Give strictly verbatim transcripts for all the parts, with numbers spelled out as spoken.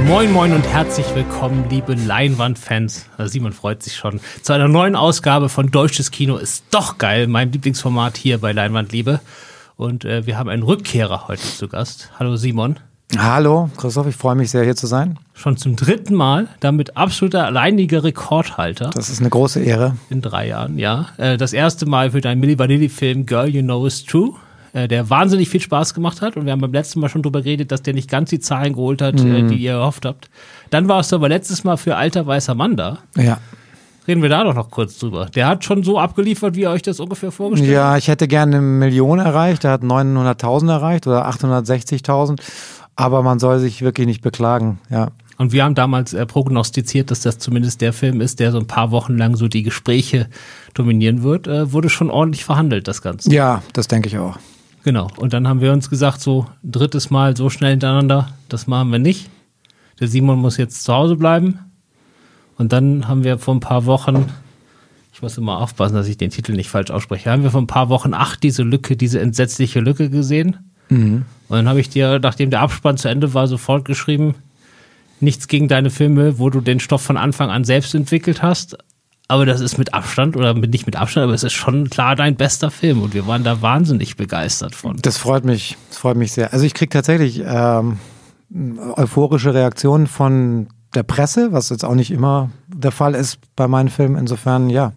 Moin Moin und herzlich willkommen, liebe Leinwandfans. Also Simon freut sich schon. Zu einer neuen Ausgabe von Deutsches Kino ist doch geil, meinem Lieblingsformat hier bei Leinwandliebe. Und äh, wir haben einen Rückkehrer heute zu Gast. Hallo Simon. Hallo Christoph, ich freue mich sehr, hier zu sein. Schon zum dritten Mal, damit absoluter alleiniger Rekordhalter. Das ist eine große Ehre. In drei Jahren, ja. Äh, das erste Mal für deinen Milli Vanilli-Film Girl, You Know It's True, äh, der wahnsinnig viel Spaß gemacht hat. Und wir haben beim letzten Mal schon drüber geredet, dass der nicht ganz die Zahlen geholt hat, mhm. äh, die ihr erhofft habt. Dann warst du aber letztes Mal für Alter weißer Mann da. Ja. Reden wir da doch noch kurz drüber. Der hat schon so abgeliefert, wie ihr euch das ungefähr vorgestellt habt. Ja, ich hätte gerne eine Million erreicht. Der hat neunhunderttausend erreicht oder achthundertsechzigtausend. Aber man soll sich wirklich nicht beklagen, ja. Und wir haben damals äh, prognostiziert, dass das zumindest der Film ist, der so ein paar Wochen lang so die Gespräche dominieren wird. Äh, wurde schon ordentlich verhandelt, das Ganze. Ja, das denke ich auch. Genau. Und dann haben wir uns gesagt, so ein drittes Mal so schnell hintereinander, das machen wir nicht. Der Simon muss jetzt zu Hause bleiben. Und dann haben wir vor ein paar Wochen, ich muss immer aufpassen, dass ich den Titel nicht falsch ausspreche, haben wir vor ein paar Wochen ach, diese Lücke, diese entsetzliche Lücke gesehen. Mhm. Und dann habe ich dir, nachdem der Abspann zu Ende war, sofort geschrieben, nichts gegen deine Filme, wo du den Stoff von Anfang an selbst entwickelt hast, aber das ist mit Abstand, oder nicht mit Abstand, aber es ist schon klar dein bester Film und wir waren da wahnsinnig begeistert von. Das freut mich, das freut mich sehr. Also ich kriege tatsächlich ähm, euphorische Reaktionen von der Presse, was jetzt auch nicht immer der Fall ist bei meinen Filmen. Insofern, ja,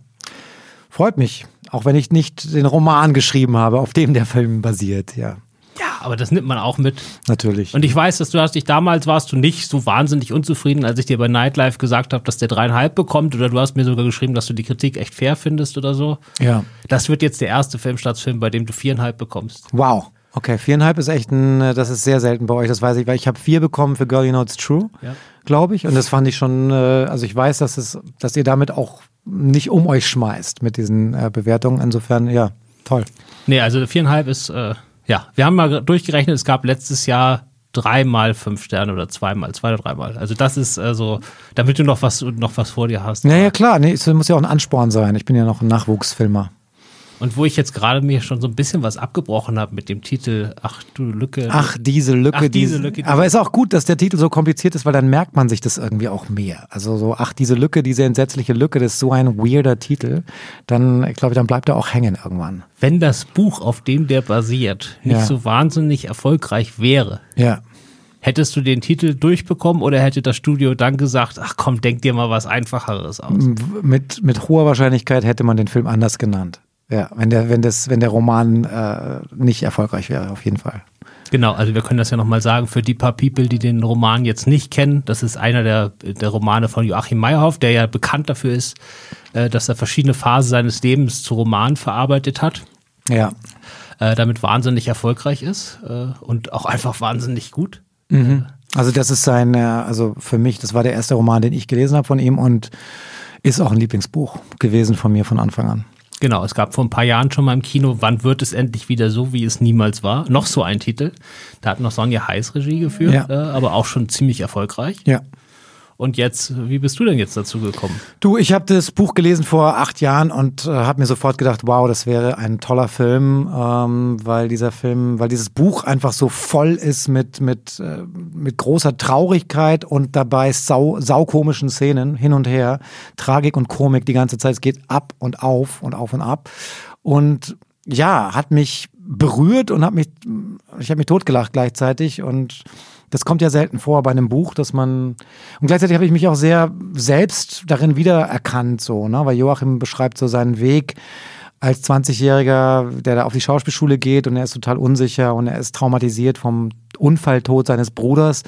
freut mich, auch wenn ich nicht den Roman geschrieben habe, auf dem der Film basiert, ja. Ja, aber das nimmt man auch mit. Natürlich. Und ich weiß, dass du hast dich damals, warst du nicht so wahnsinnig unzufrieden, als ich dir bei Nightlife gesagt habe, dass der dreieinhalb bekommt. Oder du hast mir sogar geschrieben, dass du die Kritik echt fair findest oder so. Ja. Das wird jetzt der erste Filmstartsfilm, bei dem du viereinhalb bekommst. Wow. Okay, viereinhalb ist echt ein, das ist sehr selten bei euch, das weiß ich, weil ich habe vier bekommen für Girl, You Know It's True, ja. Glaube ich. Und das fand ich schon, also ich weiß, dass es, dass ihr damit auch nicht um euch schmeißt mit diesen äh, Bewertungen. Insofern, ja, toll. Nee, also viereinhalb ist, äh, ja, wir haben mal durchgerechnet, es gab letztes Jahr dreimal fünf Sterne oder zweimal, zwei oder dreimal. Also das ist also, damit du noch was, noch was vor dir hast. Naja, klar, nee, es muss ja auch ein Ansporn sein. Ich bin ja noch ein Nachwuchsfilmer. Und wo ich jetzt gerade mir schon so ein bisschen was abgebrochen habe mit dem Titel Ach du Lücke. Ach diese Lücke. Ach, diese Lücke. Diese. Aber ist auch gut, dass der Titel so kompliziert ist, weil dann merkt man sich das irgendwie auch mehr. Also so Ach diese Lücke, diese entsetzliche Lücke, das ist so ein weirder Titel. Dann, ich glaube, dann bleibt er auch hängen irgendwann. Wenn das Buch, auf dem der basiert, nicht ja. so wahnsinnig erfolgreich wäre, ja. hättest du den Titel durchbekommen oder hätte das Studio dann gesagt, ach komm, denk dir mal was Einfacheres aus? Mit, mit hoher Wahrscheinlichkeit hätte man den Film anders genannt. Ja, wenn der, wenn das, wenn der Roman äh, nicht erfolgreich wäre, auf jeden Fall. Genau, also wir können das ja nochmal sagen, für die paar People, die den Roman jetzt nicht kennen, das ist einer der, der Romane von Joachim Meyerhoff, der ja bekannt dafür ist, äh, dass er verschiedene Phasen seines Lebens zu Romanen verarbeitet hat. Ja. Äh, damit wahnsinnig erfolgreich ist äh, und auch einfach wahnsinnig gut. Mhm. Also das ist sein, also für mich, das war der erste Roman, den ich gelesen habe von ihm und ist auch ein Lieblingsbuch gewesen von mir von Anfang an. Genau, es gab vor ein paar Jahren schon mal im Kino, wann wird es endlich wieder so, wie es niemals war? Noch so ein Titel. Da hat noch Sonja Heiß Regie geführt, ja. äh, aber auch schon ziemlich erfolgreich. Ja. Und jetzt, wie bist du denn jetzt dazu gekommen? Du, ich habe das Buch gelesen vor acht Jahren und äh, habe mir sofort gedacht, wow, das wäre ein toller Film, ähm, weil dieser Film, weil dieses Buch einfach so voll ist mit mit äh, mit großer Traurigkeit und dabei sau saukomischen Szenen hin und her, Tragik und Komik die ganze Zeit. Es geht ab und auf und auf und ab und ja, hat mich berührt und hat mich, ich habe mich totgelacht gleichzeitig und das kommt ja selten vor bei einem Buch, dass man, und gleichzeitig habe ich mich auch sehr selbst darin wiedererkannt, so, ne, weil Joachim beschreibt so seinen Weg als zwanzigjähriger, der da auf die Schauspielschule geht und er ist total unsicher und er ist traumatisiert vom Unfalltod seines Bruders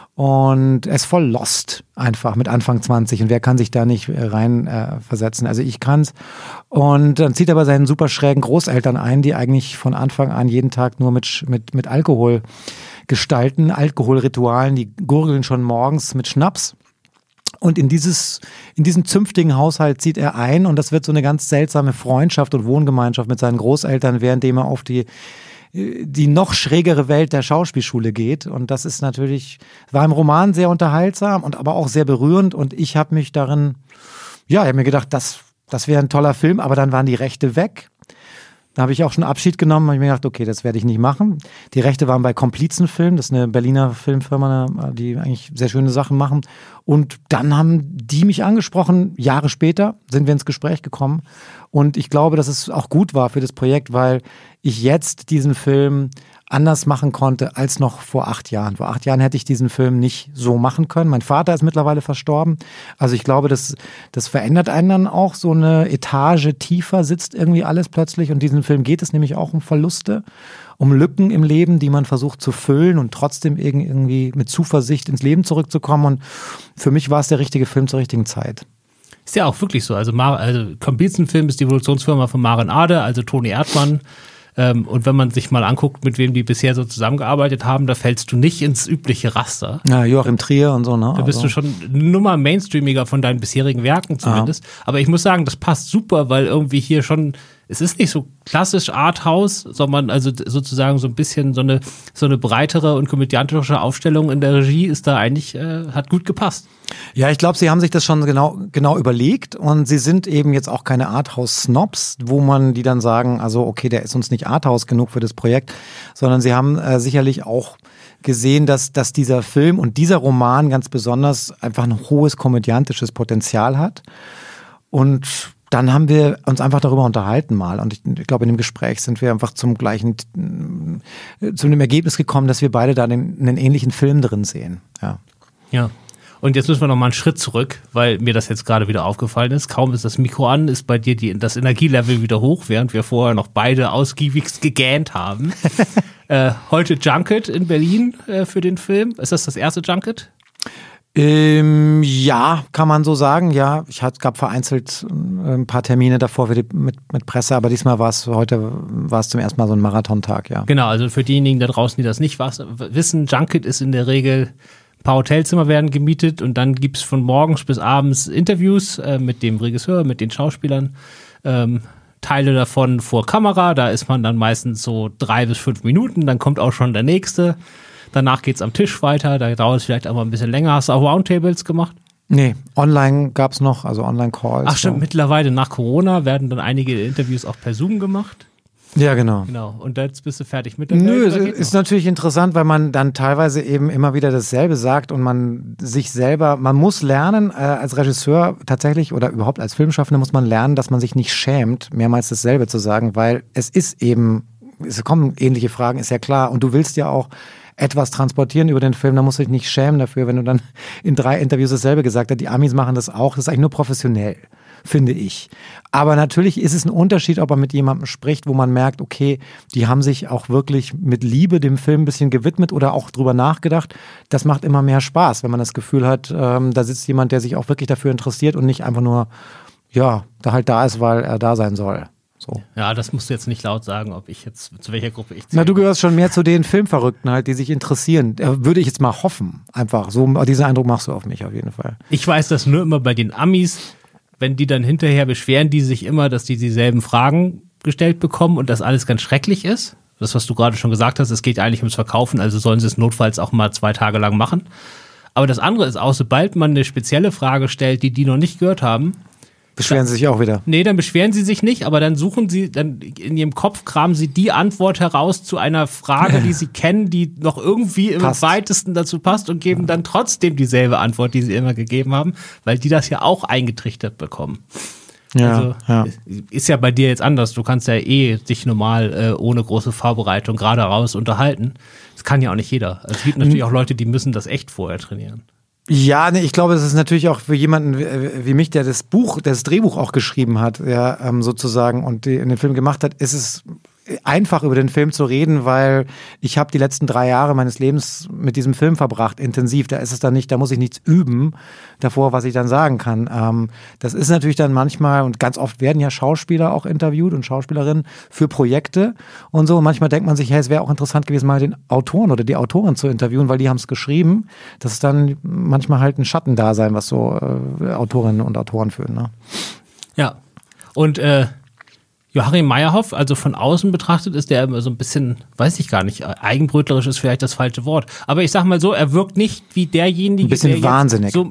und er ist voll lost einfach mit Anfang zwanzig und wer kann sich da nicht rein äh, versetzen, also ich kann's und dann zieht er bei seinen super schrägen Großeltern ein, die eigentlich von Anfang an jeden Tag nur mit, mit, mit Alkohol gestalten, Alkoholritualen, die gurgeln schon morgens mit Schnaps. Und in dieses, in diesen zünftigen Haushalt zieht er ein und das wird so eine ganz seltsame Freundschaft und Wohngemeinschaft mit seinen Großeltern, währenddem er auf die, die noch schrägere Welt der Schauspielschule geht. Und das ist natürlich, war im Roman sehr unterhaltsam und aber auch sehr berührend und ich habe mich darin, ja, ich habe mir gedacht, das, das wäre ein toller Film, aber dann waren die Rechte weg. Da habe ich auch schon Abschied genommen, habe ich mir gedacht, okay, das werde ich nicht machen. Die Rechte waren bei Komplizenfilm, das ist eine Berliner Filmfirma, die eigentlich sehr schöne Sachen machen. Und dann haben die mich angesprochen, Jahre später sind wir ins Gespräch gekommen. Und ich glaube, dass es auch gut war für das Projekt, weil ich jetzt diesen Film anders machen konnte als noch vor acht Jahren. Vor acht Jahren hätte ich diesen Film nicht so machen können. Mein Vater ist mittlerweile verstorben. Also ich glaube, das, das verändert einen dann auch. So eine Etage tiefer sitzt irgendwie alles plötzlich. Und diesen Film geht es nämlich auch um Verluste, um Lücken im Leben, die man versucht zu füllen und trotzdem irgendwie mit Zuversicht ins Leben zurückzukommen. Und für mich war es der richtige Film zur richtigen Zeit. Ist ja auch wirklich so. Also, Mar- also Komplizenfilm ist die Evolutionsfirma von Maren Ade, also Toni Erdmann. Ähm, und wenn man sich mal anguckt, mit wem die bisher so zusammengearbeitet haben, da fällst du nicht ins übliche Raster. Ja, Joachim Trier und so, ne? Da bist also. du schon eine Nummer mainstreamiger von deinen bisherigen Werken zumindest. Ah. Aber ich muss sagen, das passt super, weil irgendwie hier schon, es ist nicht so klassisch Arthouse, sondern also sozusagen so ein bisschen so eine, so eine breitere und komödiantische Aufstellung in der Regie ist da eigentlich, äh, hat gut gepasst. Ja, ich glaube, sie haben sich das schon genau, genau überlegt und sie sind eben jetzt auch keine Arthouse-Snobs, wo man die dann sagen, also okay, der ist uns nicht Arthouse genug für das Projekt, sondern sie haben äh, sicherlich auch gesehen, dass, dass dieser Film und dieser Roman ganz besonders einfach ein hohes komödiantisches Potenzial hat. Und dann haben wir uns einfach darüber unterhalten mal. Und ich, ich glaube, in dem Gespräch sind wir einfach zum gleichen, zu dem Ergebnis gekommen, dass wir beide da einen, einen ähnlichen Film drin sehen. Ja. Ja. Und jetzt müssen wir noch mal einen Schritt zurück, weil mir das jetzt gerade wieder aufgefallen ist. Kaum ist das Mikro an, ist bei dir die, das Energielevel wieder hoch, während wir vorher noch beide ausgiebigst gegähnt haben. äh, heute Junket in Berlin äh, für den Film. Ist das das erste Junket? Ähm, ja, kann man so sagen. Ja, ich hatte, gab vereinzelt äh, ein paar Termine davor für die, mit, mit Presse, aber diesmal war es heute war es zum ersten Mal so ein Marathontag, ja. Genau, also für diejenigen da draußen, die das nicht was, wissen, Junket ist in der Regel, ein paar Hotelzimmer werden gemietet und dann gibt es von morgens bis abends Interviews äh, mit dem Regisseur, mit den Schauspielern. Ähm, Teile davon vor Kamera, da ist man dann meistens so drei bis fünf Minuten, dann kommt auch schon der nächste. Danach geht's am Tisch weiter, da dauert es vielleicht aber ein bisschen länger. Hast du auch Roundtables gemacht? Nee, online gab's noch, also Online-Calls. Ach stimmt, so. Mittlerweile nach Corona werden dann einige Interviews auch per Zoom gemacht. Ja, genau. Genau. Und jetzt bist du fertig mit der Nö, Welt, es ist noch? Natürlich interessant, weil man dann teilweise eben immer wieder dasselbe sagt und man sich selber, man muss lernen, äh, als Regisseur tatsächlich oder überhaupt als Filmschaffender muss man lernen, dass man sich nicht schämt, mehrmals dasselbe zu sagen, weil es ist eben, es kommen ähnliche Fragen, ist ja klar. Und du willst ja auch etwas transportieren über den Film, da musst du dich nicht schämen dafür, wenn du dann in drei Interviews dasselbe gesagt hast. Die Amis machen das auch, das ist eigentlich nur professionell, finde ich. Aber natürlich ist es ein Unterschied, ob man mit jemandem spricht, wo man merkt, okay, die haben sich auch wirklich mit Liebe dem Film ein bisschen gewidmet oder auch drüber nachgedacht. Das macht immer mehr Spaß, wenn man das Gefühl hat, ähm, da sitzt jemand, der sich auch wirklich dafür interessiert und nicht einfach nur, ja, da halt da ist, weil er da sein soll. So. Ja, das musst du jetzt nicht laut sagen, ob ich jetzt, zu welcher Gruppe ich zähle. Na, du gehörst schon mehr zu den Filmverrückten halt, die sich interessieren. Würde ich jetzt mal hoffen, einfach. So, diesen Eindruck machst du auf mich auf jeden Fall. Ich weiß das nur immer bei den Amis, wenn die dann hinterher beschweren, die sich immer, dass die dieselben Fragen gestellt bekommen und das alles ganz schrecklich ist. Das, was du gerade schon gesagt hast, es geht eigentlich ums Verkaufen, also sollen sie es notfalls auch mal zwei Tage lang machen. Aber das andere ist auch, sobald man eine spezielle Frage stellt, die die noch nicht gehört haben, beschweren sie sich auch wieder? Nee, dann beschweren sie sich nicht, aber dann suchen sie, dann in ihrem Kopf kramen sie die Antwort heraus zu einer Frage, die sie kennen, die noch irgendwie im passt. weitesten dazu passt und geben ja. dann trotzdem dieselbe Antwort, die sie immer gegeben haben, weil die das ja auch eingetrichtert bekommen. Ja, also ja. Ist ja bei dir jetzt anders. Du kannst ja eh dich normal äh, ohne große Vorbereitung gerade raus unterhalten. Das kann ja auch nicht jeder. Also es gibt natürlich auch Leute, die müssen das echt vorher trainieren. Ja, nee, ich glaube, es ist natürlich auch für jemanden wie mich, der das Buch, das Drehbuch auch geschrieben hat, ja, ähm, sozusagen, und die, in den Film gemacht hat, ist es einfach über den Film zu reden, weil ich habe die letzten drei Jahre meines Lebens mit diesem Film verbracht, intensiv. Da ist es dann nicht, da muss ich nichts üben davor, was ich dann sagen kann. Ähm, das ist natürlich dann manchmal, und ganz oft werden ja Schauspieler auch interviewt und Schauspielerinnen für Projekte und so. Und manchmal denkt man sich, hey, es wäre auch interessant gewesen, mal den Autoren oder die Autorin zu interviewen, weil die haben es geschrieben. Das ist dann manchmal halt ein Schattendasein, was so äh, Autorinnen und Autoren führen. Ne? Ja, und äh Joachim Meyerhoff, also von außen betrachtet, ist der immer so ein bisschen, weiß ich gar nicht, eigenbrötlerisch ist vielleicht das falsche Wort. Aber ich sag mal so, er wirkt nicht wie derjenige, ein bisschen der wahnsinnig. so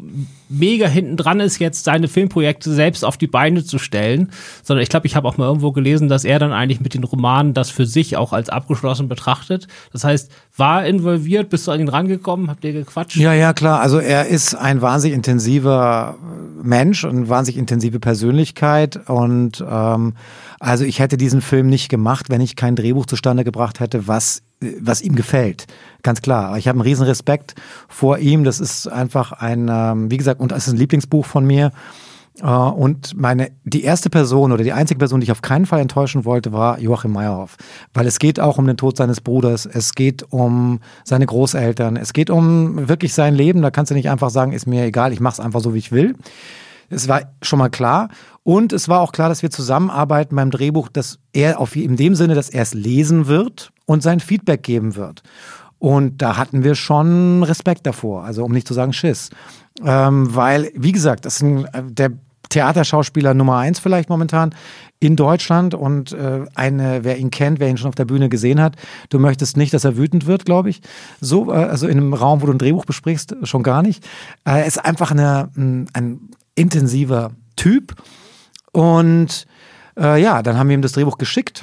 mega hinten dran ist, jetzt seine Filmprojekte selbst auf die Beine zu stellen, sondern ich glaube, ich habe auch mal irgendwo gelesen, dass er dann eigentlich mit den Romanen das für sich auch als abgeschlossen betrachtet. Das heißt, war involviert, bist du an ihn rangekommen, habt ihr gequatscht? Ja, ja, klar. Also er ist ein wahnsinnig intensiver Mensch und wahnsinnig intensive Persönlichkeit und ähm, also ich hätte diesen Film nicht gemacht, wenn ich kein Drehbuch zustande gebracht hätte, was was ihm gefällt. Ganz klar. Ich habe einen riesen Respekt vor ihm. Das ist einfach ein, ähm, wie gesagt, und es ist ein Lieblingsbuch von mir. Äh, und meine, die erste Person oder die einzige Person, die ich auf keinen Fall enttäuschen wollte, war Joachim Meyerhoff. Weil es geht auch um den Tod seines Bruders. Es geht um seine Großeltern. Es geht um wirklich sein Leben. Da kannst du nicht einfach sagen, ist mir egal, ich mache es einfach so, wie ich will. Es war schon mal klar. Und es war auch klar, dass wir zusammenarbeiten beim Drehbuch, dass er auf, in dem Sinne, dass er es lesen wird und sein Feedback geben wird. Und da hatten wir schon Respekt davor, also um nicht zu sagen Schiss. Ähm, weil, wie gesagt, das ist ein, der Theaterschauspieler Nummer eins vielleicht momentan in Deutschland und äh, eine, wer ihn kennt, wer ihn schon auf der Bühne gesehen hat, du möchtest nicht, dass er wütend wird, glaube ich. So, äh, also in einem Raum, wo du ein Drehbuch besprichst, schon gar nicht. Er äh, ist einfach eine, ein, ein intensiver Typ. Und äh, ja, dann haben wir ihm das Drehbuch geschickt.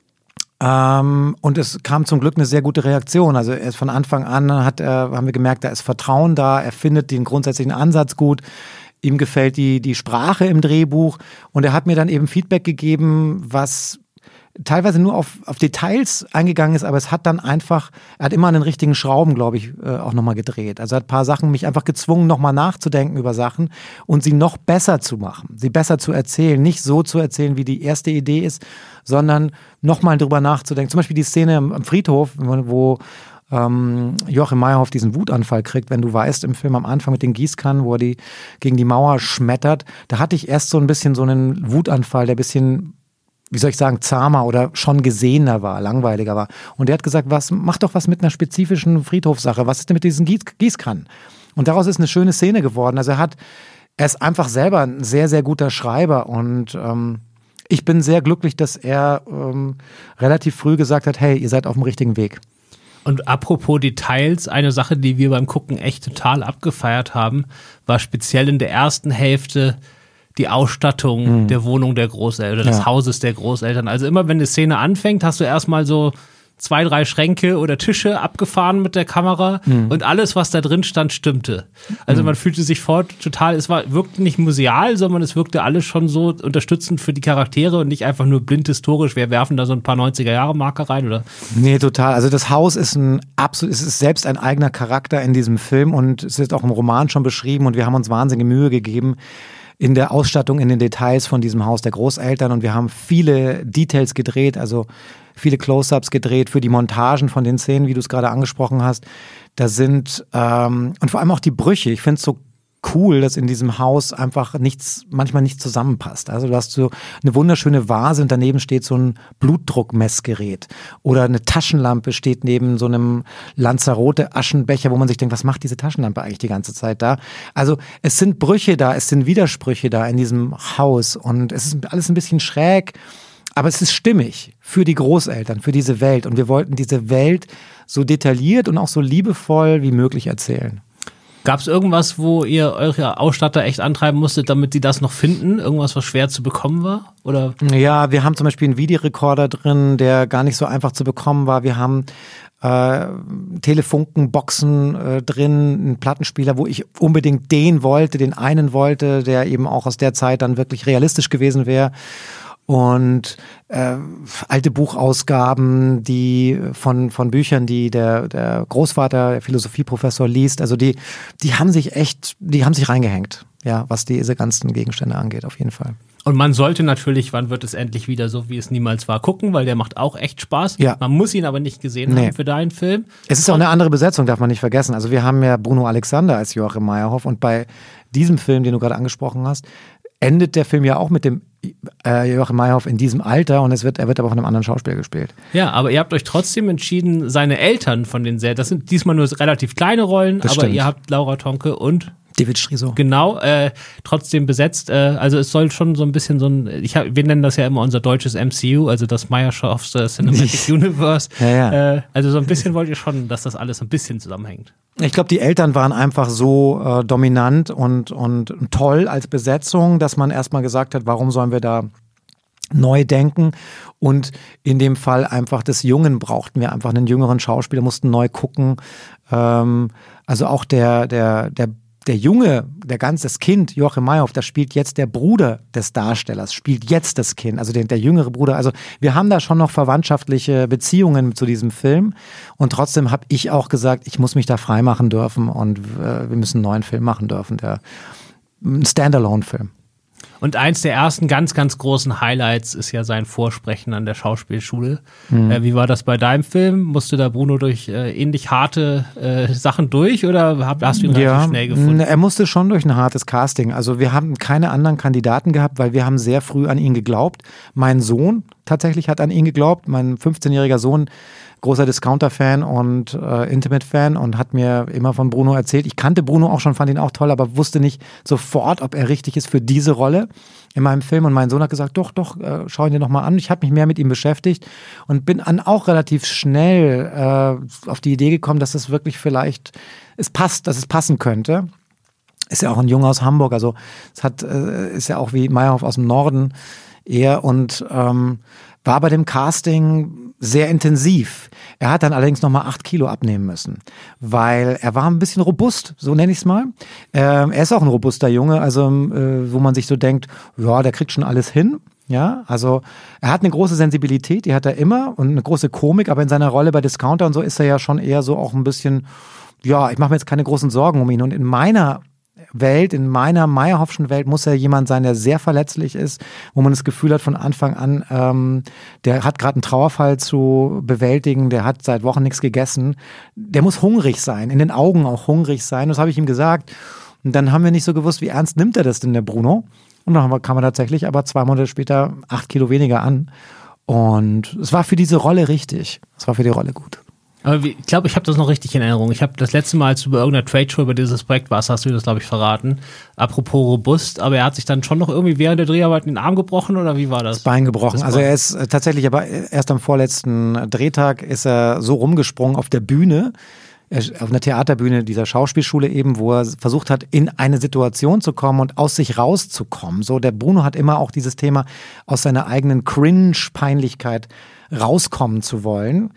Ähm, und es kam zum Glück eine sehr gute Reaktion. Also er ist von Anfang an, hat, äh, haben wir gemerkt, da ist Vertrauen da, er findet den grundsätzlichen Ansatz gut, ihm gefällt die, die Sprache im Drehbuch und er hat mir dann eben Feedback gegeben, was teilweise nur auf, auf Details eingegangen ist, aber es hat dann einfach, er hat immer an den richtigen Schrauben, glaube ich, äh, auch nochmal gedreht. Also er hat ein paar Sachen mich einfach gezwungen, nochmal nachzudenken über Sachen und sie noch besser zu machen, sie besser zu erzählen, nicht so zu erzählen, wie die erste Idee ist, sondern nochmal drüber nachzudenken. Zum Beispiel die Szene am, am Friedhof, wo ähm, Joachim Meyerhoff diesen Wutanfall kriegt, wenn du weißt, im Film am Anfang mit den Gießkannen, wo er die gegen die Mauer schmettert, da hatte ich erst so ein bisschen so einen Wutanfall, der ein bisschen, wie soll ich sagen, zahmer oder schon gesehener war, langweiliger war. Und der hat gesagt, was, mach doch was mit einer spezifischen Friedhofssache. Was ist denn mit diesen Gieß, Gießkannen? Und daraus ist eine schöne Szene geworden. Also er hat, er ist einfach selber ein sehr, sehr guter Schreiber und ähm, ich bin sehr glücklich, dass er ähm, relativ früh gesagt hat, hey, ihr seid auf dem richtigen Weg. Und apropos Details, eine Sache, die wir beim Gucken echt total abgefeiert haben, war speziell in der ersten Hälfte die Ausstattung mhm. der Wohnung der Großeltern, des ja. Hauses der Großeltern. Also immer, wenn eine Szene anfängt, hast du erstmal so zwei, drei Schränke oder Tische abgefahren mit der Kamera mhm. und alles, was da drin stand, stimmte. Also mhm. man fühlte sich fort total, es war, wirkte nicht museal, sondern es wirkte alles schon so unterstützend für die Charaktere und nicht einfach nur blind historisch, wir werfen da so ein paar neunziger-Jahre-Marker rein, oder? Nee, total. Also das Haus ist ein absolut, es ist selbst ein eigener Charakter in diesem Film und es ist auch im Roman schon beschrieben und wir haben uns wahnsinnige Mühe gegeben in der Ausstattung, in den Details von diesem Haus der Großeltern und wir haben viele Details gedreht, also viele Close-ups gedreht für die Montagen von den Szenen, wie du es gerade angesprochen hast. Da sind, ähm, und vor allem auch die Brüche. Ich finde es so cool, dass in diesem Haus einfach nichts, manchmal nichts zusammenpasst. Also du hast so eine wunderschöne Vase und daneben steht so ein Blutdruckmessgerät. Oder eine Taschenlampe steht neben so einem Lanzarote-Aschenbecher, wo man sich denkt, was macht diese Taschenlampe eigentlich die ganze Zeit da? Also es sind Brüche da, es sind Widersprüche da in diesem Haus und es ist alles ein bisschen schräg. Aber es ist stimmig für die Großeltern, für diese Welt. Und wir wollten diese Welt so detailliert und auch so liebevoll wie möglich erzählen. Gab es irgendwas, wo ihr eure Ausstatter echt antreiben musstet, damit die das noch finden? Irgendwas, was schwer zu bekommen war? Oder? Ja, wir haben zum Beispiel einen Videorekorder drin, der gar nicht so einfach zu bekommen war. Wir haben äh, Telefunkenboxen äh, drin, einen Plattenspieler, wo ich unbedingt den wollte, den einen wollte, der eben auch aus der Zeit dann wirklich realistisch gewesen wäre. Und äh, alte Buchausgaben, die von von Büchern, die der der Großvater, der Philosophieprofessor liest, also die die haben sich echt, die haben sich reingehängt, ja, was diese ganzen Gegenstände angeht, auf jeden Fall. Und man sollte natürlich, wann wird es endlich wieder so, wie es niemals war, gucken, weil der macht auch echt Spaß. Ja. Man muss ihn aber nicht gesehen nee. haben für deinen Film. Es ist auch eine andere Besetzung, darf man nicht vergessen. Also wir haben ja Bruno Alexander als Joachim Meyerhoff und bei diesem Film, den du gerade angesprochen hast, endet der Film ja auch mit dem äh, Joachim Meyerhoff in diesem Alter und es wird, er wird aber von einem anderen Schauspieler gespielt. Ja, aber ihr habt euch trotzdem entschieden, seine Eltern von den sehr, das sind diesmal nur relativ kleine Rollen, Das aber stimmt. ihr habt Laura Tonke und David Striso. Genau, äh, trotzdem besetzt. Äh, also es soll schon so ein bisschen so ein, ich hab, wir nennen das ja immer unser deutsches M C U, also das Meyerhoffs Cinematic Universe. Ja, ja. Äh, also so ein bisschen wollt ihr schon, dass das alles ein bisschen zusammenhängt. Ich glaube, die Eltern waren einfach so äh, dominant und, und toll als Besetzung, dass man erstmal gesagt hat, warum sollen wir da neu denken, und in dem Fall einfach des Jungen brauchten wir einfach einen jüngeren Schauspieler, mussten neu gucken. Ähm, also auch der, der, der Der Junge, der ganz, das Kind, Joachim Meyerhoff, das spielt jetzt der Bruder des Darstellers, spielt jetzt das Kind, also der, der jüngere Bruder. Also wir haben da schon noch verwandtschaftliche Beziehungen zu diesem Film, und trotzdem habe ich auch gesagt, ich muss mich da freimachen dürfen, und äh, wir müssen einen neuen Film machen dürfen, der ein Standalone-Film. Und eins der ersten ganz, ganz großen Highlights ist ja sein Vorsprechen an der Schauspielschule. Mhm. Äh, wie war das bei deinem Film? Musste da Bruno durch äh, ähnlich harte äh, Sachen durch, oder hab, hast du ihn ja, relativ schnell gefunden? Er musste schon durch ein hartes Casting. Also wir haben keine anderen Kandidaten gehabt, weil wir haben sehr früh an ihn geglaubt. Mein Sohn tatsächlich hat an ihn geglaubt. Mein fünfzehnjähriger Sohn, großer Discounter-Fan und äh, Intimate-Fan, und hat mir immer von Bruno erzählt. Ich kannte Bruno auch schon, fand ihn auch toll, aber wusste nicht sofort, ob er richtig ist für diese Rolle in meinem Film. Und mein Sohn hat gesagt, doch, doch, äh, schau ihn dir noch mal an. Ich habe mich mehr mit ihm beschäftigt und bin dann auch relativ schnell äh, auf die Idee gekommen, dass es wirklich vielleicht, es passt, dass es passen könnte. Ist ja auch ein Junge aus Hamburg, also es hat, äh, ist ja auch wie Meyerhoff aus dem Norden eher, und ähm, war bei dem Casting sehr intensiv. Er hat dann allerdings nochmal acht Kilo abnehmen müssen, weil er war ein bisschen robust, so nenne ich es mal. Ähm, er ist auch ein robuster Junge, also äh, wo man sich so denkt, ja, der kriegt schon alles hin. Ja, also er hat eine große Sensibilität, die hat er immer, und eine große Komik, aber in seiner Rolle bei Discounter und so ist er ja schon eher so auch ein bisschen, ja, ich mache mir jetzt keine großen Sorgen um ihn. Und in meiner Welt, in meiner Meyerhoffschen Welt muss er jemand sein, der sehr verletzlich ist, wo man das Gefühl hat von Anfang an, ähm, der hat gerade einen Trauerfall zu bewältigen, der hat seit Wochen nichts gegessen, der muss hungrig sein, in den Augen auch hungrig sein, das habe ich ihm gesagt. Und dann haben wir nicht so gewusst, wie ernst nimmt er das denn, der Bruno? Und dann kam er tatsächlich aber zwei Monate später acht Kilo weniger an, und es war für diese Rolle richtig, es war für die Rolle gut. Aber wie, ich glaube, ich habe das noch richtig in Erinnerung. Ich habe das letzte Mal, als du bei irgendeiner Trade-Show über dieses Projekt warst, hast du das, glaube ich, verraten. Apropos robust, aber er hat sich dann schon noch irgendwie während der Dreharbeiten den Arm gebrochen, oder wie war das? Das Bein gebrochen. Das also Bein. Er ist tatsächlich, aber erst am vorletzten Drehtag ist er so rumgesprungen auf der Bühne, auf einer Theaterbühne dieser Schauspielschule eben, wo er versucht hat, in eine Situation zu kommen und aus sich rauszukommen. So, der Bruno hat immer auch dieses Thema, aus seiner eigenen Cringe-Peinlichkeit rauskommen zu wollen.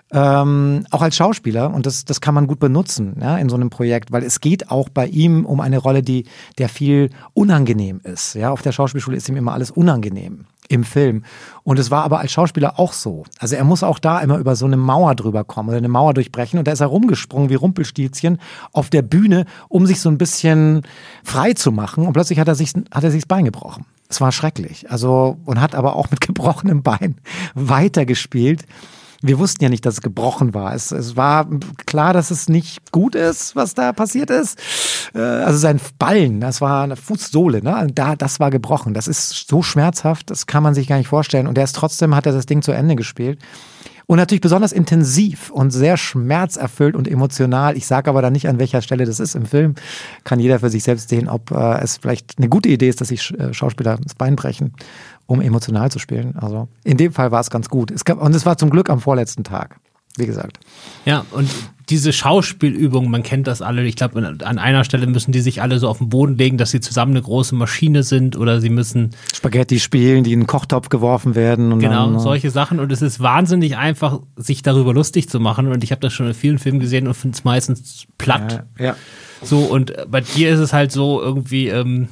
Ähm, auch als Schauspieler, und das, das kann man gut benutzen, ja, in so einem Projekt, weil es geht auch bei ihm um eine Rolle, die der viel unangenehm ist. Ja, auf der Schauspielschule ist ihm immer alles unangenehm im Film, und es war aber als Schauspieler auch so. Also er muss auch da immer über so eine Mauer drüber kommen oder eine Mauer durchbrechen, und da ist er rumgesprungen wie Rumpelstilzchen auf der Bühne, um sich so ein bisschen frei zu machen, und plötzlich hat er sich hat er sich das Bein gebrochen. Es war schrecklich. Also, und hat aber auch mit gebrochenem Bein weitergespielt. Wir wussten ja nicht, dass es gebrochen war. Es, es war klar, dass es nicht gut ist, was da passiert ist. Also sein Ballen, das war eine Fußsohle, ne? Da, das war gebrochen. Das ist so schmerzhaft, das kann man sich gar nicht vorstellen. Und er ist trotzdem, hat er das Ding zu Ende gespielt. Und natürlich besonders intensiv und sehr schmerzerfüllt und emotional. Ich sage aber dann nicht, an welcher Stelle das ist im Film. Kann jeder für sich selbst sehen, ob äh, es vielleicht eine gute Idee ist, dass sich äh, Schauspieler das Bein brechen, um emotional zu spielen. Also in dem Fall war es ganz gut. Es gab, und es war zum Glück am vorletzten Tag, wie gesagt. Ja, und diese Schauspielübung, man kennt das alle. Ich glaube, an einer Stelle müssen die sich alle so auf den Boden legen, dass sie zusammen eine große Maschine sind, oder sie müssen Spaghetti spielen, die in einen Kochtopf geworfen werden. Und genau, dann, solche Sachen. Und es ist wahnsinnig einfach, sich darüber lustig zu machen. Und ich habe das schon in vielen Filmen gesehen und finde es meistens platt. Ja, ja. So, und bei dir ist es halt so irgendwie, ähm,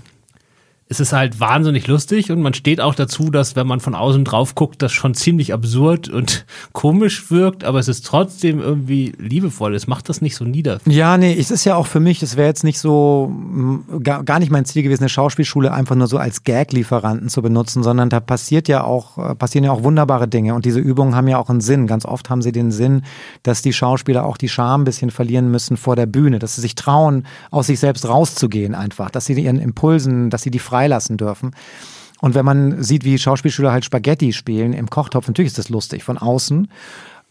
es ist halt wahnsinnig lustig, und man steht auch dazu, dass, wenn man von außen drauf guckt, das schon ziemlich absurd und komisch wirkt, aber es ist trotzdem irgendwie liebevoll. Es macht das nicht so nieder. Ja, nee, es ist ja auch für mich, es wäre jetzt nicht so, gar, gar nicht mein Ziel gewesen, eine Schauspielschule einfach nur so als Gag-Lieferanten zu benutzen, sondern da passiert ja auch, passieren ja auch wunderbare Dinge, und diese Übungen haben ja auch einen Sinn. Ganz oft haben sie den Sinn, dass die Schauspieler auch die Scham ein bisschen verlieren müssen vor der Bühne, dass sie sich trauen, aus sich selbst rauszugehen einfach, dass sie ihren Impulsen, dass sie die freilassen dürfen. Und wenn man sieht, wie Schauspielschüler halt Spaghetti spielen im Kochtopf, natürlich ist das lustig von außen.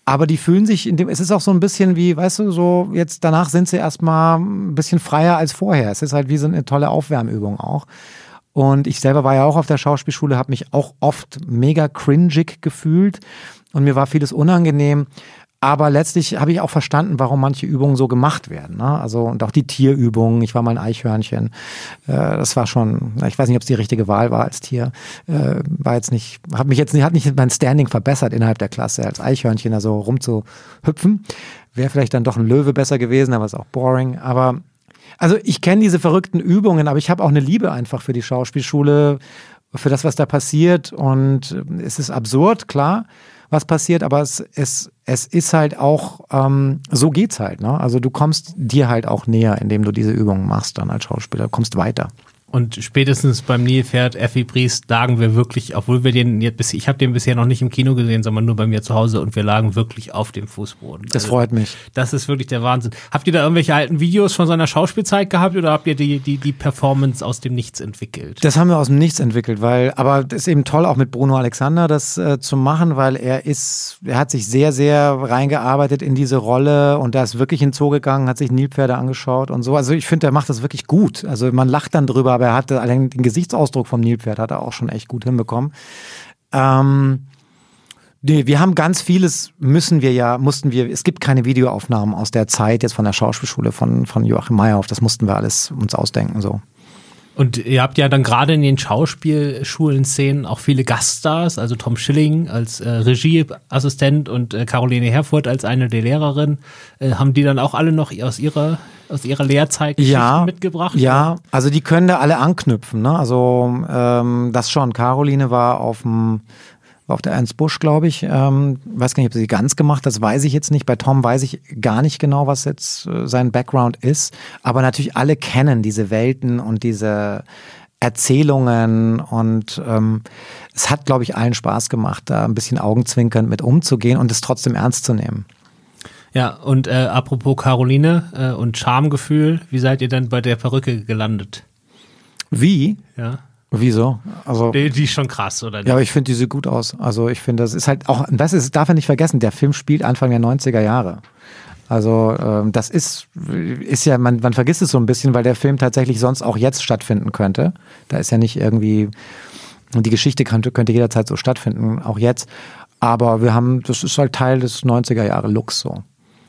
Aber die fühlen sich in dem, es ist auch so ein bisschen wie, weißt du, so jetzt danach sind sie erstmal ein bisschen freier als vorher. Es ist halt wie so eine tolle Aufwärmübung auch. Und ich selber war ja auch auf der Schauspielschule, habe mich auch oft mega cringig gefühlt und mir war vieles unangenehm. Aber letztlich habe ich auch verstanden, warum manche Übungen so gemacht werden. Ne? Also und auch die Tierübungen. Ich war mal ein Eichhörnchen. Äh, das war schon, ich weiß nicht, ob es die richtige Wahl war als Tier. Äh, war jetzt nicht, hat mich jetzt nicht, hat nicht mein Standing verbessert innerhalb der Klasse als Eichhörnchen da so rumzuhüpfen. Wäre vielleicht dann doch ein Löwe besser gewesen, aber ist auch boring. Aber also ich kenne diese verrückten Übungen, aber ich habe auch eine Liebe einfach für die Schauspielschule, für das, was da passiert. Und es ist absurd, klar, was passiert, aber es, es, es ist halt auch, ähm, so geht's halt, ne? Also du kommst dir halt auch näher, indem du diese Übungen machst dann als Schauspieler, kommst weiter. Und spätestens beim Nilpferd, Effi Briest, lagen wir wirklich, obwohl wir den jetzt, ich habe den bisher noch nicht im Kino gesehen, sondern nur bei mir zu Hause und wir lagen wirklich auf dem Fußboden. Das also, freut mich. Das ist wirklich der Wahnsinn. Habt ihr da irgendwelche alten Videos von seiner Schauspielzeit gehabt oder habt ihr die, die, die Performance aus dem Nichts entwickelt? Das haben wir aus dem Nichts entwickelt, weil, aber das ist eben toll, auch mit Bruno Alexander das äh, zu machen, weil er ist, er hat sich sehr, sehr reingearbeitet in diese Rolle und da ist wirklich in den Zoo gegangen, hat sich Nilpferde angeschaut und so. Also ich finde, der macht das wirklich gut. Also man lacht dann drüber, aber er hatte allein den Gesichtsausdruck vom Nilpferd hat er auch schon echt gut hinbekommen. Ähm, nee, wir haben ganz vieles müssen wir ja, mussten wir, es gibt keine Videoaufnahmen aus der Zeit jetzt von der Schauspielschule von, von Joachim Meyerhoff, das mussten wir alles uns ausdenken, so. Und ihr habt ja dann gerade in den Schauspielschulen-Szenen auch viele Gaststars, also Tom Schilling als äh, Regieassistent und äh, Caroline Herfurth als eine der Lehrerinnen. Äh, haben die dann auch alle noch aus ihrer, aus ihrer Lehrzeit Geschichten ja, mitgebracht? Ja, oder? Also die können da alle anknüpfen, ne? Also ähm, das schon. Caroline war auf dem auf der Ernst Busch, glaube ich. Ähm, weiß gar nicht, ob sie ganz gemacht hat, das weiß ich jetzt nicht. Bei Tom weiß ich gar nicht genau, was jetzt äh, sein Background ist. Aber natürlich alle kennen diese Welten und diese Erzählungen und ähm, es hat, glaube ich, allen Spaß gemacht, da ein bisschen augenzwinkernd mit umzugehen und es trotzdem ernst zu nehmen. Ja, und äh, apropos Caroline äh, und Charmegefühl, wie seid ihr denn bei der Perücke gelandet? Wie? Ja. Wieso? Also, die, die ist schon krass, oder? Ja, aber ich finde, die sieht gut aus. Also ich finde, das ist halt auch, das ist, darf man nicht vergessen, der Film spielt Anfang der neunziger Jahre. Also ähm, das ist, ist ja, man, man vergisst es so ein bisschen, weil der Film tatsächlich sonst auch jetzt stattfinden könnte. Da ist ja nicht irgendwie, die Geschichte könnte, könnte jederzeit so stattfinden, auch jetzt. Aber wir haben, das ist halt Teil des neunziger Jahre Looks so.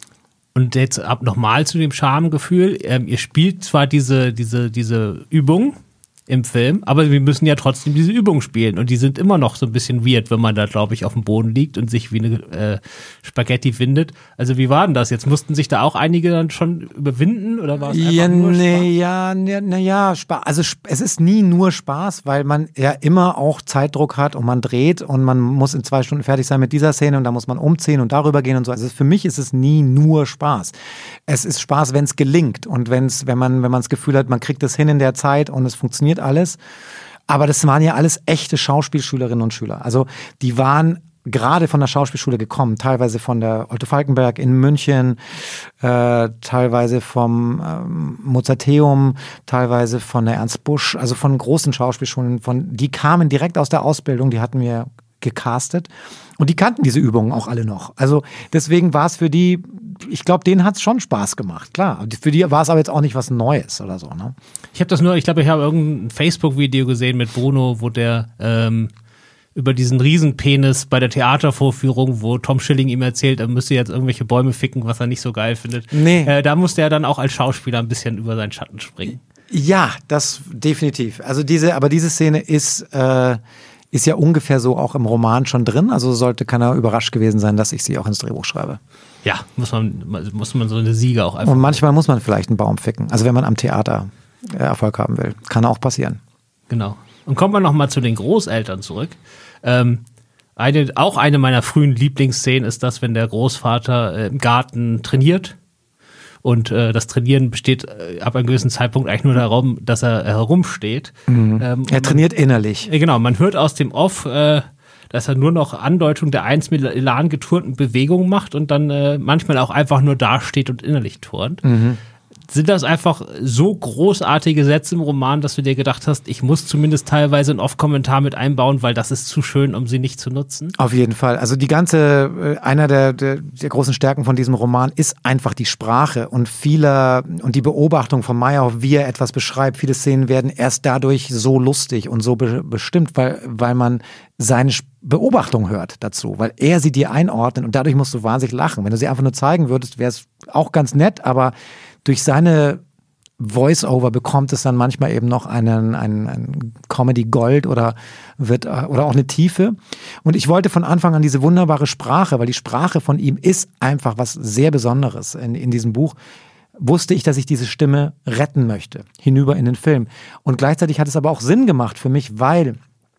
Und jetzt ab nochmal zu dem Charmegefühl. Ähm, ihr spielt zwar diese, diese, diese Übung im Film, aber wir müssen ja trotzdem diese Übung spielen und die sind immer noch so ein bisschen weird, wenn man da, glaube ich, auf dem Boden liegt und sich wie eine äh, Spaghetti windet. Also wie war denn das? Jetzt mussten sich da auch einige dann schon überwinden oder war es einfach ja, nur Spaß? Nee, ja, na nee, ja, Spaß. Also es ist nie nur Spaß, weil man ja immer auch Zeitdruck hat und man dreht und man muss in zwei Stunden fertig sein mit dieser Szene und da muss man umziehen und darüber gehen und so. Also für mich ist es nie nur Spaß. Es ist Spaß, wenn es gelingt und wenn's, wenn man, wenn man das Gefühl hat, man kriegt es hin in der Zeit und es funktioniert alles. Aber das waren ja alles echte Schauspielschülerinnen und Schüler. Also die waren gerade von der Schauspielschule gekommen, teilweise von der Otto Falckenberg in München, äh, teilweise vom ähm, Mozarteum, teilweise von der Ernst Busch, also von großen Schauspielschulen. Von, die kamen direkt aus der Ausbildung, die hatten wir gecastet und die kannten diese Übungen auch alle noch. Also deswegen war es für die, ich glaube, denen hat es schon Spaß gemacht, klar. Für die war es aber jetzt auch nicht was Neues oder so, ne? Ich habe das nur, ich glaube, ich habe irgendein Facebook-Video gesehen mit Bruno, wo der ähm, über diesen Riesenpenis bei der Theatervorführung, wo Tom Schilling ihm erzählt, er müsste jetzt irgendwelche Bäume ficken, was er nicht so geil findet. Nee. Äh, da musste er dann auch als Schauspieler ein bisschen über seinen Schatten springen. Ja, das definitiv. Also diese, aber diese Szene ist äh, ist ja ungefähr so auch im Roman schon drin. Also sollte keiner überrascht gewesen sein, dass ich sie auch ins Drehbuch schreibe. Ja, muss man, muss man so eine Siege auch einfach. Und manchmal muss man vielleicht einen Baum ficken. Also wenn man am Theater Erfolg haben will. Kann auch passieren. Genau. Und kommen wir nochmal zu den Großeltern zurück. Ähm, eine, auch eine meiner frühen Lieblingsszenen ist das, wenn der Großvater äh, im Garten trainiert. Und äh, das Trainieren besteht äh, ab einem gewissen Zeitpunkt eigentlich nur darum, dass er äh, herumsteht. Mhm. Ähm, er trainiert man, innerlich. Äh, genau, man hört aus dem Off, äh, dass er nur noch Andeutung der einst mit Elan geturnten Bewegungen macht und dann äh, manchmal auch einfach nur dasteht und innerlich turnt. Mhm. sind das einfach so großartige Sätze im Roman, dass du dir gedacht hast, ich muss zumindest teilweise einen Off-Kommentar mit einbauen, weil das ist zu schön, um sie nicht zu nutzen? Auf jeden Fall. Also die ganze, einer der, der, der großen Stärken von diesem Roman ist einfach die Sprache und viele, und die Beobachtung von Meyerhoff, wie er etwas beschreibt. Viele Szenen werden erst dadurch so lustig und so be- bestimmt, weil, weil man seine Beobachtung hört dazu, weil er sie dir einordnet und dadurch musst du wahnsinnig lachen. Wenn du sie einfach nur zeigen würdest, wäre es auch ganz nett, aber durch seine Voice-Over bekommt es dann manchmal eben noch einen, einen, einen Comedy-Gold oder, wird, oder auch eine Tiefe. Und ich wollte von Anfang an diese wunderbare Sprache, weil die Sprache von ihm ist einfach was sehr Besonderes in, in diesem Buch, wusste ich, dass ich diese Stimme retten möchte, hinüber in den Film. Und gleichzeitig hat es aber auch Sinn gemacht für mich, weil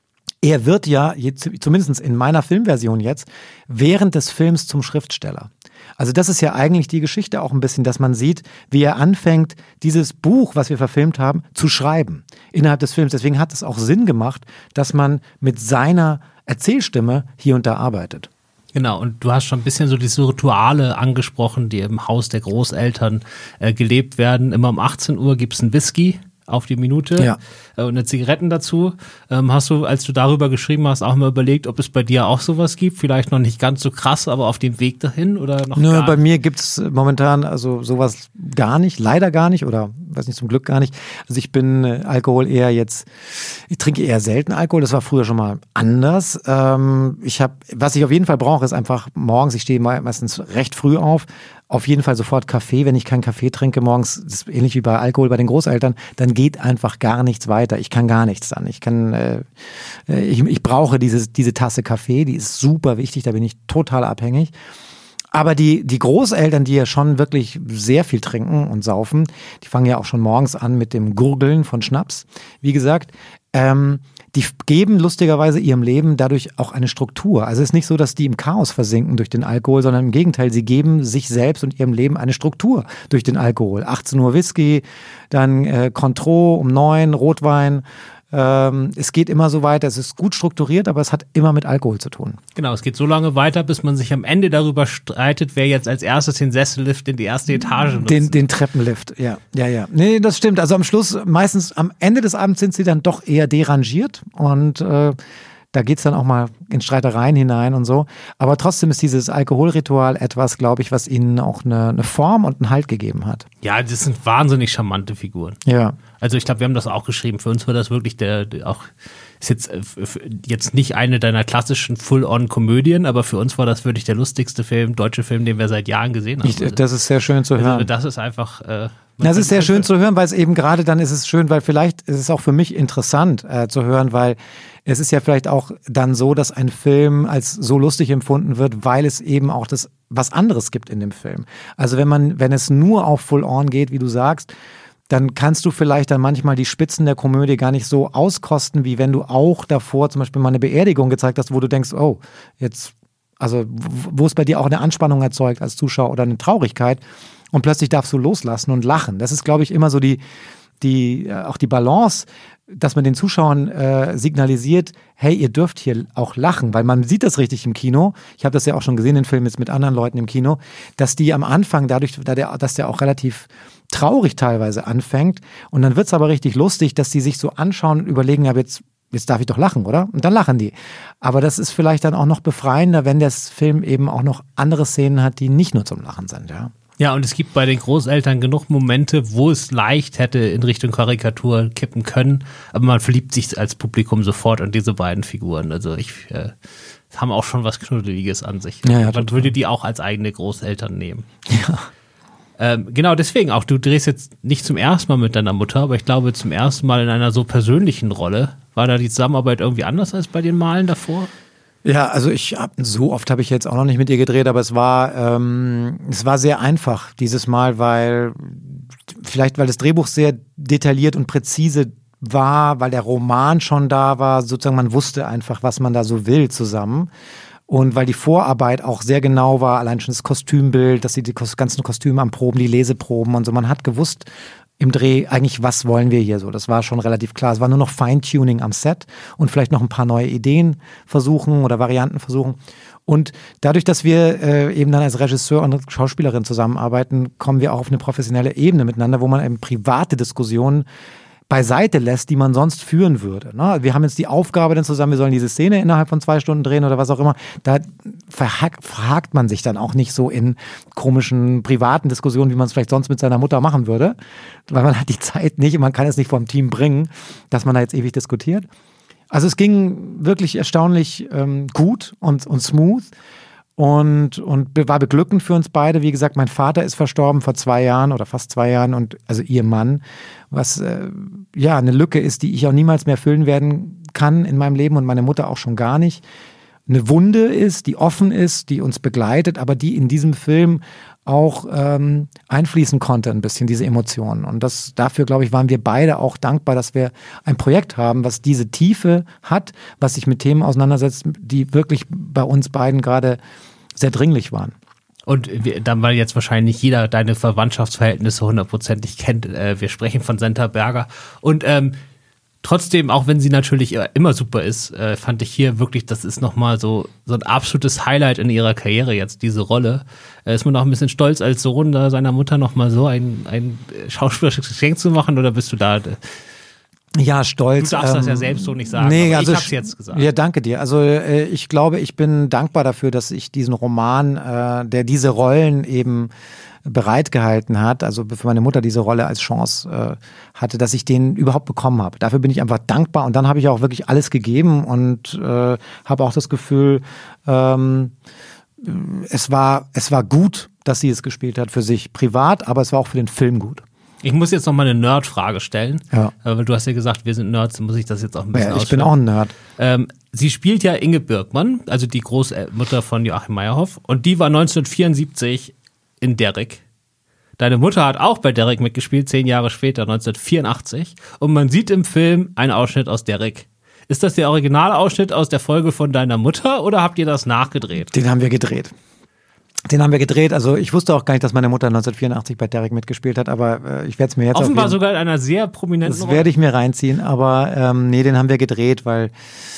er wird ja, zumindest in meiner Filmversion jetzt, während des Films zum Schriftsteller. Also das ist ja eigentlich die Geschichte auch ein bisschen, dass man sieht, wie er anfängt, dieses Buch, was wir verfilmt haben, zu schreiben innerhalb des Films. Deswegen hat es auch Sinn gemacht, dass man mit seiner Erzählstimme hier und da arbeitet. Genau, und du hast schon ein bisschen so diese Rituale angesprochen, die im Haus der Großeltern äh, gelebt werden. Immer um achtzehn Uhr gibt es einen Whisky auf die Minute ja. äh, und eine Zigaretten dazu. Ähm, hast du, als du darüber geschrieben hast, auch mal überlegt, ob es bei dir auch sowas gibt? Vielleicht noch nicht ganz so krass, aber auf dem Weg dahin oder noch Nö, gar bei mir gibt es momentan also sowas gar nicht, leider gar nicht oder weiß nicht, zum Glück gar nicht. Also ich bin äh, Alkohol eher jetzt, ich trinke eher selten Alkohol, das war früher schon mal anders. Ähm, ich habe, was ich auf jeden Fall brauche, ist einfach morgens, ich stehe meistens recht früh auf, auf jeden Fall sofort Kaffee. Wenn ich keinen Kaffee trinke morgens, das ist ähnlich wie bei Alkohol bei den Großeltern, dann geht einfach gar nichts weiter. Ich kann gar nichts dann. Ich kann, äh, ich, ich brauche diese, diese Tasse Kaffee, die ist super wichtig, da bin ich total abhängig. Aber die, die Großeltern, die ja schon wirklich sehr viel trinken und saufen, die fangen ja auch schon morgens an mit dem Gurgeln von Schnaps. Wie gesagt, ähm, die geben lustigerweise ihrem Leben dadurch auch eine Struktur. Also es ist nicht so, dass die im Chaos versinken durch den Alkohol, sondern im Gegenteil, sie geben sich selbst und ihrem Leben eine Struktur durch den Alkohol. achtzehn Uhr Whisky, dann äh, Cointreau um neun, Rotwein. Ähm, es geht immer so weiter, es ist gut strukturiert, aber es hat immer mit Alkohol zu tun. Genau, es geht so lange weiter, bis man sich am Ende darüber streitet, wer jetzt als erstes den Sessellift in die erste Etage nutzt. Den, den Treppenlift, ja, ja, ja. Nee, das stimmt. Also am Schluss, meistens am Ende des Abends sind sie dann doch eher derangiert und äh, da geht es dann auch mal in Streitereien hinein und so. Aber trotzdem ist dieses Alkoholritual etwas, glaube ich, was ihnen auch eine, eine Form und einen Halt gegeben hat. Ja, das sind wahnsinnig charmante Figuren. Ja. Also ich glaube, wir haben das auch geschrieben. Für uns war das wirklich der, der auch, ist jetzt, jetzt nicht eine deiner klassischen Full-on-Komödien, aber für uns war das wirklich der lustigste Film, deutsche Film, den wir seit Jahren gesehen haben. Ich, das ist sehr schön zu hören. Also das ist einfach... Äh, das ist sehr schön zu hören, weil es eben gerade dann ist es schön, weil vielleicht ist es auch für mich interessant äh, zu hören, weil es ist ja vielleicht auch dann so, dass ein Film als so lustig empfunden wird, weil es eben auch das was anderes gibt in dem Film. Also wenn man, wenn es nur auf Full-on geht, wie du sagst, dann kannst du vielleicht dann manchmal die Spitzen der Komödie gar nicht so auskosten, wie wenn du auch davor zum Beispiel mal eine Beerdigung gezeigt hast, wo du denkst, oh, jetzt, also wo es bei dir auch eine Anspannung erzeugt als Zuschauer oder eine Traurigkeit und plötzlich darfst du loslassen und lachen. Das ist, glaube ich, immer so die, die, auch die Balance, dass man den Zuschauern äh, signalisiert, hey, ihr dürft hier auch lachen, weil man sieht das richtig im Kino. Ich habe das ja auch schon gesehen, den Film jetzt mit anderen Leuten im Kino, dass die am Anfang dadurch, da der, dass der auch relativ traurig teilweise anfängt und dann wird's aber richtig lustig, dass die sich so anschauen und überlegen, ja, jetzt, jetzt darf ich doch lachen, oder? Und dann lachen die. Aber das ist vielleicht dann auch noch befreiender, wenn der Film eben auch noch andere Szenen hat, die nicht nur zum Lachen sind, ja. Ja, und es gibt bei den Großeltern genug Momente, wo es leicht hätte in Richtung Karikatur kippen können, aber man verliebt sich als Publikum sofort in diese beiden Figuren. Also ich äh, haben auch schon was Knuddeliges an sich. Ja, ja, man würde die auch als eigene Großeltern nehmen. Ja. Ähm, genau, deswegen auch, du drehst jetzt nicht zum ersten Mal mit deiner Mutter, aber ich glaube zum ersten Mal in einer so persönlichen Rolle. War da die Zusammenarbeit irgendwie anders als bei den Malen davor? Ja, also ich hab, so oft habe ich jetzt auch noch nicht mit ihr gedreht, aber es war ähm, es war sehr einfach dieses Mal, weil vielleicht weil das Drehbuch sehr detailliert und präzise war, weil der Roman schon da war, sozusagen man wusste einfach, was man da so will zusammen. Und weil die Vorarbeit auch sehr genau war, allein schon das Kostümbild, dass sie die ganzen Kostüme am Proben, die Leseproben und so, man hat gewusst im Dreh eigentlich, was wollen wir hier so. Das war schon relativ klar. Es war nur noch Feintuning am Set und vielleicht noch ein paar neue Ideen versuchen oder Varianten versuchen. Und dadurch, dass wir äh, eben dann als Regisseur und Schauspielerin zusammenarbeiten, kommen wir auch auf eine professionelle Ebene miteinander, wo man eben private Diskussionen beiseite lässt, die man sonst führen würde. Ne? Wir haben jetzt die Aufgabe dann zusammen, wir sollen diese Szene innerhalb von zwei Stunden drehen oder was auch immer. Da verhakt, verhakt man sich dann auch nicht so in komischen privaten Diskussionen, wie man es vielleicht sonst mit seiner Mutter machen würde, weil man hat die Zeit nicht und man kann es nicht vom Team bringen, dass man da jetzt ewig diskutiert. Also es ging wirklich erstaunlich ähm, gut und, und smooth und, und war beglückend für uns beide. Wie gesagt, mein Vater ist verstorben vor zwei Jahren oder fast zwei Jahren und also ihr Mann, was äh, ja eine Lücke ist, die ich auch niemals mehr füllen werden kann in meinem Leben und meine Mutter auch schon gar nicht. Eine Wunde ist, die offen ist, die uns begleitet, aber die in diesem Film auch ähm, einfließen konnte, ein bisschen diese Emotionen. Und das, dafür, glaube ich, waren wir beide auch dankbar, dass wir ein Projekt haben, was diese Tiefe hat, was sich mit Themen auseinandersetzt, die wirklich bei uns beiden gerade sehr dringlich waren. Und wir, dann, weil jetzt wahrscheinlich jeder deine Verwandtschaftsverhältnisse hundertprozentig kennt, äh, wir sprechen von Senta Berger. Und ähm, trotzdem, auch wenn sie natürlich immer super ist, äh, fand ich hier wirklich, das ist nochmal so, so ein absolutes Highlight in ihrer Karriere jetzt, diese Rolle. Äh, ist man auch ein bisschen stolz, als Sohn da seiner Mutter nochmal so ein, ein schauspielerisches Geschenk zu machen, oder bist du da? Ja, stolz. Du darfst ähm, das ja selbst so nicht sagen, nee, aber also ich hab's jetzt gesagt. Ja, danke dir. Also äh, ich glaube, ich bin dankbar dafür, dass ich diesen Roman, äh, der diese Rollen eben bereitgehalten hat, also für meine Mutter diese Rolle als Chance äh, hatte, dass ich den überhaupt bekommen habe. Dafür bin ich einfach dankbar und dann habe ich auch wirklich alles gegeben und äh, habe auch das Gefühl, ähm, es war, es war gut, dass sie es gespielt hat für sich privat, aber es war auch für den Film gut. Ich muss jetzt noch mal eine Nerd-Frage stellen, ja. weil du hast ja gesagt, wir sind Nerds, dann muss ich das jetzt auch ein bisschen ja, Ich ausführen. bin auch ein Nerd. Ähm, sie spielt ja Inge Birkmann, also die Großmutter von Joachim Meyerhoff, und die war neunzehnhundertvierundsiebzig in Derrick. Deine Mutter hat auch bei Derrick mitgespielt, zehn Jahre später, neunzehnhundertvierundachtzig. Und man sieht im Film einen Ausschnitt aus Derrick. Ist das der Originalausschnitt aus der Folge von deiner Mutter oder habt ihr das nachgedreht? Den haben wir gedreht. Den haben wir gedreht. Also ich wusste auch gar nicht, dass meine Mutter neunzehnhundertvierundachtzig bei Derrick mitgespielt hat, aber äh, ich werde es mir jetzt offenbar auf jeden, sogar in einer sehr prominenten Das werde ich mir reinziehen, aber ähm, nee, den haben wir gedreht, weil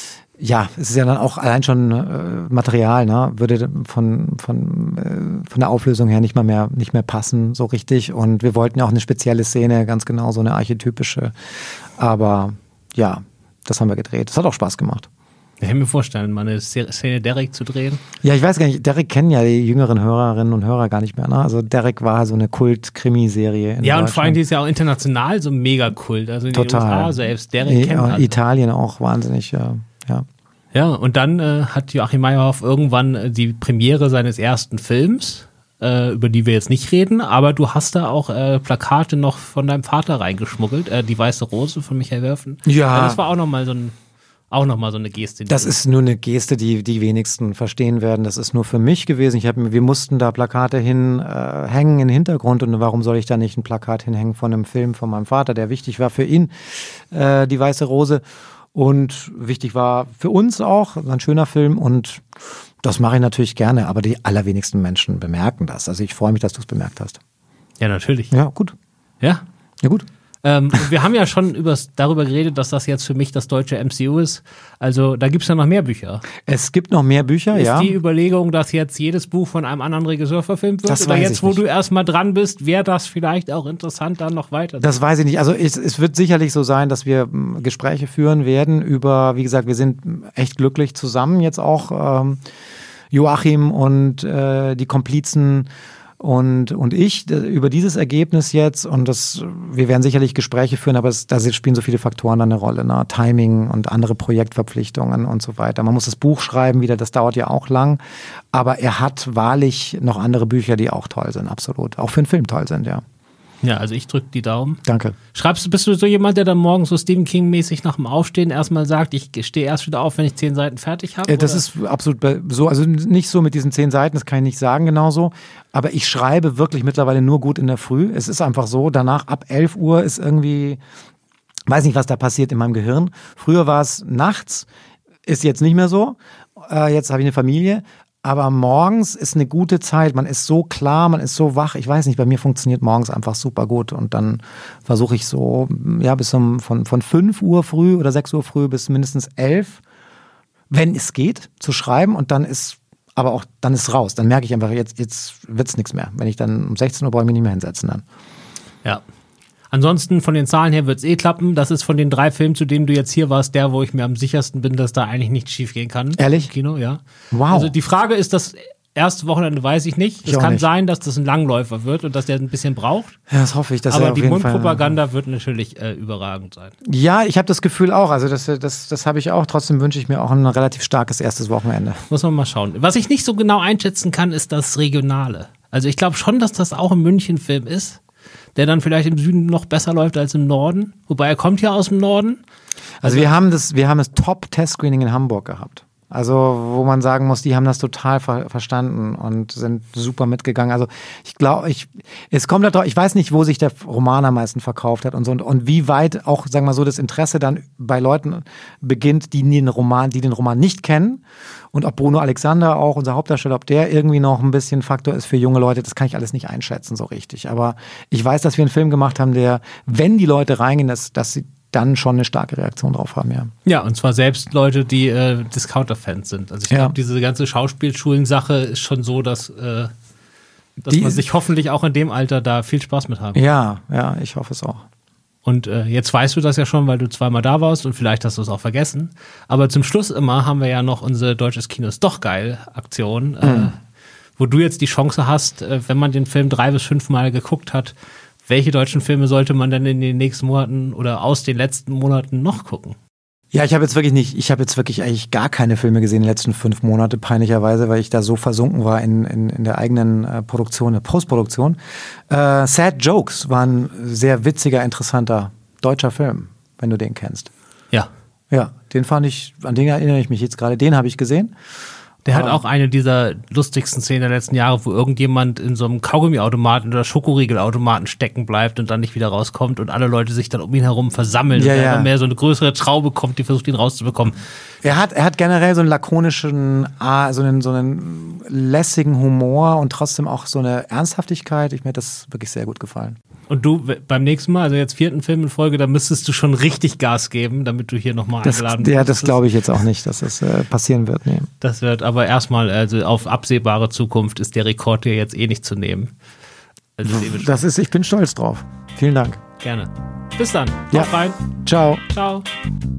ja, es ist ja dann auch allein schon äh, Material, ne? Würde von von äh, von der Auflösung her nicht mal mehr nicht mehr passen so richtig. Und wir wollten ja auch eine spezielle Szene, ganz genau so eine archetypische. Aber ja, das haben wir gedreht. Das hat auch Spaß gemacht. Ich kann mir vorstellen, mal eine Szene Derrick zu drehen. Ja, ich weiß gar nicht, Derrick kennen ja die jüngeren Hörerinnen und Hörer gar nicht mehr. Ne? Also Derrick war so eine Kult-Krimi-Serie. Ja, und vor allem die ist ja auch international so mega Kult. Also in Total. den U S A selbst Derrick kennt alle. Italien auch wahnsinnig, ja. Ja, ja und dann äh, hat Joachim Meyerhoff irgendwann äh, die Premiere seines ersten Films, äh, über die wir jetzt nicht reden, aber du hast da auch äh, Plakate noch von deinem Vater reingeschmuggelt, äh, die Weiße Rose von Michael Wörfen. Ja. ja das war auch nochmal so ein Auch nochmal so eine Geste. Das ist nur eine Geste, die die wenigsten verstehen werden. Das ist nur für mich gewesen. Ich hab, wir mussten da Plakate hinhängen äh, in den Hintergrund. Und warum soll ich da nicht ein Plakat hinhängen von einem Film von meinem Vater, der wichtig war für ihn, äh, die Weiße Rose. Und wichtig war für uns auch, ein schöner Film. Und das mache ich natürlich gerne. Aber die allerwenigsten Menschen bemerken das. Also ich freue mich, dass du es bemerkt hast. Ja, natürlich. Ja, gut. Ja? Ja, gut. Ähm, wir haben ja schon übers, darüber geredet, dass das jetzt für mich das deutsche M C U ist. Also da gibt es ja noch mehr Bücher. Es gibt noch mehr Bücher, ist ja. Ist die Überlegung, dass jetzt jedes Buch von einem anderen Regisseur verfilmt wird? Das Oder weiß jetzt, ich wo nicht. du erstmal dran bist, wäre das vielleicht auch interessant, dann noch weiter? Das weiß ich nicht. Also es, es wird sicherlich so sein, dass wir m, Gespräche führen werden über, wie gesagt, wir sind echt glücklich zusammen jetzt auch, ähm, Joachim und äh, die Komplizen und, und ich über dieses Ergebnis jetzt, und das, wir werden sicherlich Gespräche führen, aber es, da spielen so viele Faktoren eine Rolle, ne? Timing und andere Projektverpflichtungen und so weiter. Man muss das Buch schreiben wieder, das dauert ja auch lang, aber er hat wahrlich noch andere Bücher, die auch toll sind, absolut. Auch für einen Film toll sind, ja. Ja, also ich drücke die Daumen. Danke. Schreibst du, bist du so jemand, der dann morgens so Stephen King-mäßig nach dem Aufstehen erstmal sagt, ich stehe erst wieder auf, wenn ich zehn Seiten fertig habe? Ja, das ist absolut so, also nicht so mit diesen zehn Seiten, das kann ich nicht sagen genauso, aber ich schreibe wirklich mittlerweile nur gut in der Früh. Es ist einfach so, danach ab elf Uhr ist irgendwie, weiß nicht, was da passiert in meinem Gehirn. Früher war es nachts, ist jetzt nicht mehr so. Äh, jetzt habe ich eine Familie. Aber morgens ist eine gute Zeit. Man ist so klar, man ist so wach. Ich weiß nicht, bei mir funktioniert morgens einfach super gut. Und dann versuche ich so, ja, bis um, von, von fünf Uhr früh oder sechs Uhr früh bis mindestens elf, wenn es geht, zu schreiben. Und dann ist aber auch dann ist es raus. Dann merke ich einfach, jetzt, jetzt wird es nichts mehr. Wenn ich dann um sechzehn Uhr brauche ich mich nicht mehr hinsetzen dann. Ja. Ansonsten von den Zahlen her wird es eh klappen. Das ist von den drei Filmen, zu denen du jetzt hier warst, der, wo ich mir am sichersten bin, dass da eigentlich nichts schief gehen kann. Ehrlich? Im Kino, ja. Wow. Also die Frage ist, das erste Wochenende weiß ich nicht. Ich es kann nicht. sein, dass das ein Langläufer wird und dass der ein bisschen braucht. Ja, das hoffe ich. Dass Aber er auf die jeden Mundpropaganda wird natürlich äh, überragend sein. Ja, ich habe das Gefühl auch. Also das, das, das habe ich auch. Trotzdem wünsche ich mir auch ein relativ starkes erstes Wochenende. Muss man mal schauen. Was ich nicht so genau einschätzen kann, ist das Regionale. Also ich glaube schon, dass das auch ein München-Film ist, der dann vielleicht im Süden noch besser läuft als im Norden. Wobei er kommt ja aus dem Norden. Also, also wir haben das, wir haben das Top-Test-Screening in Hamburg gehabt. Also wo man sagen muss, die haben das total ver- verstanden und sind super mitgegangen. Also ich glaube, ich es kommt darauf, ich weiß nicht, wo sich der Roman am meisten verkauft hat und so und, und wie weit auch, sagen wir mal so, das Interesse dann bei Leuten beginnt, die den Roman, die den Roman nicht kennen. Und ob Bruno Alexander auch, unser Hauptdarsteller, ob der irgendwie noch ein bisschen Faktor ist für junge Leute, das kann ich alles nicht einschätzen so richtig. Aber ich weiß, dass wir einen Film gemacht haben, der, wenn die Leute reingehen, dass, dass sie dann schon eine starke Reaktion drauf haben, ja. Ja, und zwar selbst Leute, die äh, Discounter-Fans sind. Also ich Ja. glaube, diese ganze Schauspielschulen-Sache ist schon so, dass, äh, dass Die- man sich hoffentlich auch in dem Alter da viel Spaß mit haben. Ja, ja, ich hoffe es auch. Und äh, jetzt weißt du das ja schon, weil du zweimal da warst und vielleicht hast du es auch vergessen. Aber zum Schluss immer haben wir ja noch unsere Deutsches Kino ist doch geil Aktion, äh, Mhm. wo du jetzt die Chance hast, äh, wenn man den Film drei bis fünf Mal geguckt hat, welche deutschen Filme sollte man denn in den nächsten Monaten oder aus den letzten Monaten noch gucken? Ja, ich habe jetzt wirklich nicht, ich habe jetzt wirklich eigentlich gar keine Filme gesehen in den letzten fünf Monate, peinlicherweise, weil ich da so versunken war in, in, in der eigenen äh, Produktion, der Postproduktion. Äh, Sad Jokes war ein sehr witziger, interessanter deutscher Film, wenn du den kennst. Ja. Ja, den fand ich, an den erinnere ich mich jetzt gerade, den habe ich gesehen. Der hat auch eine dieser lustigsten Szenen der letzten Jahre, wo irgendjemand in so einem Kaugummiautomaten oder Schokoriegelautomaten stecken bleibt und dann nicht wieder rauskommt und alle Leute sich dann um ihn herum versammeln Ja, und er ja. immer mehr so eine größere Traube kommt, die versucht, ihn rauszubekommen. Er hat, er hat generell so einen lakonischen, ah, so einen, so einen lässigen Humor und trotzdem auch so eine Ernsthaftigkeit. Ich, mir hat das wirklich sehr gut gefallen. Und du, w- beim nächsten Mal, also jetzt vierten Film in Folge, da müsstest du schon richtig Gas geben, damit du hier nochmal Das, eingeladen ja, wirst. das glaube ich jetzt auch nicht, dass das äh, passieren wird. Nee. Das wird aber erstmal, also auf absehbare Zukunft ist der Rekord hier jetzt eh nicht zu nehmen. Also dementsprechend Das ist, ich bin stolz drauf. Vielen Dank. gerne. Bis dann. Ja. Haut rein. Ciao. Ciao.